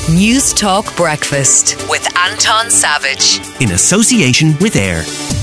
News Talk Breakfast with Anton Savage. In association with AIR.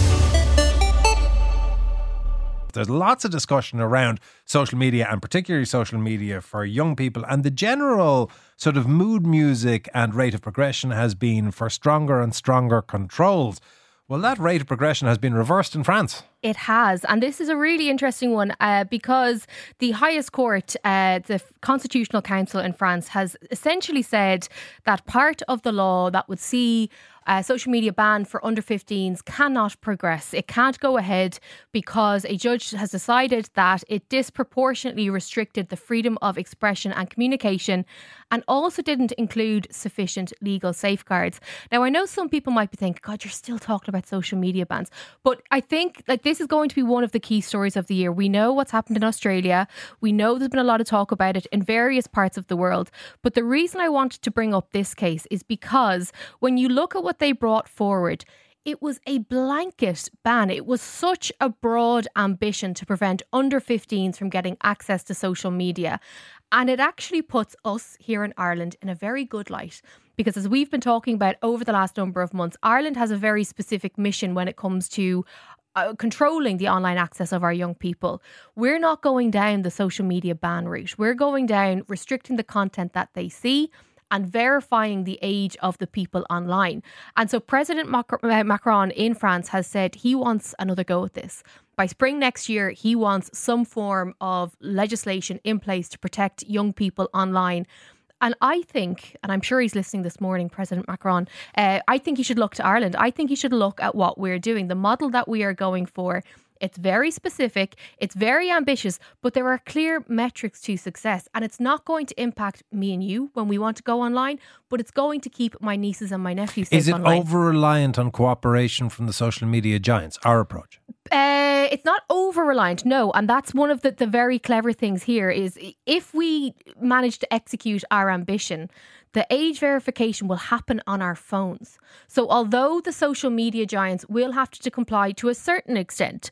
There's lots of discussion around social media, and particularly social media for young people, and the general sort of mood music and rate of progression has been for stronger and stronger controls. Well, that rate of progression has been reversed in France. It has. And this is a really interesting one because the highest court, the Constitutional Council in France, has essentially said that part of the law that would see social media ban for under 15s cannot progress. It can't go ahead because a judge has decided that it disproportionately restricted the freedom of expression and communication and also didn't include sufficient legal safeguards. Now, I know some people might be thinking, God, you're still talking about social media bans. But I think this is going to be one of the key stories of the year. We know what's happened in Australia. We know there's been a lot of talk about it in various parts of the world. But the reason I wanted to bring up this case is because when you look at what they brought forward, it was a blanket ban. It was such a broad ambition to prevent under 15s from getting access to social media. And it actually puts us here in Ireland in a very good light. Because as we've been talking about over the last number of months, Ireland has a very specific mission when it comes to controlling the online access of our young people. We're not going down the social media ban route. We're going down restricting the content that they see and verifying the age of the people online. And so President Macron in France has said he wants another go at this. By spring next year, he wants some form of legislation in place to protect young people online. And I think, and I'm sure he's listening this morning, President Macron, I think he should look to Ireland. I think he should look at what we're doing. The model that we are going for, it's very specific, it's very ambitious, but there are clear metrics to success. And it's not going to impact me and you when we want to go online, but it's going to keep my nieces and my nephews safe online. Is it over-reliant on cooperation from the social media giants, our approach? It's not over-reliant, no. And that's one of the very clever things here is if we manage to execute our ambition, the age verification will happen on our phones. So although the social media giants will have to comply to a certain extent,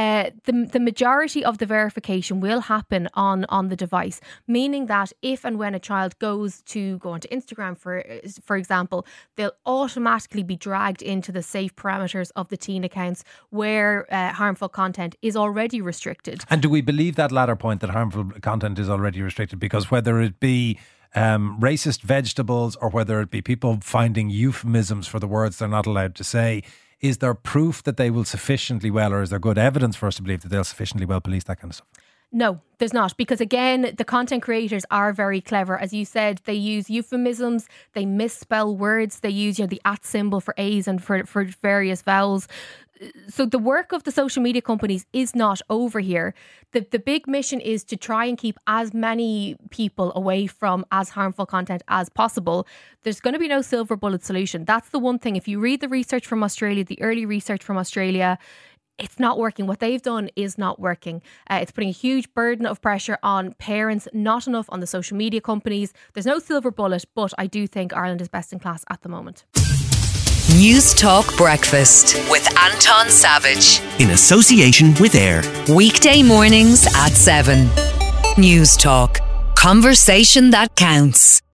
the majority of the verification will happen on the device, meaning that if and when a child goes to go onto Instagram, for example, they'll automatically be dragged into the safe parameters of the teen accounts where harmful content is already restricted. And do we believe that latter point, that harmful content is already restricted? Because whether it be racist vegetables or whether it be people finding euphemisms for the words they're not allowed to say, is there proof that they will sufficiently well, or is there good evidence for us to believe that they'll sufficiently well police that kind of stuff? No, there's not. Because again, the content creators are very clever. As you said, they use euphemisms, they misspell words, they use the @ symbol for A's and for various vowels. So the work of the social media companies is not over here. The big mission is to try and keep as many people away from as harmful content as possible. There's going to be no silver bullet solution. That's the one thing. If you read the research from Australia, the early research from Australia, it's not working. What they've done is not working. It's putting a huge burden of pressure on parents, not enough on the social media companies. There's no silver bullet, but I do think Ireland is best in class at the moment. News Talk Breakfast with Anton Savage. In association with AIR. Weekday mornings at 7. News Talk. Conversation that counts.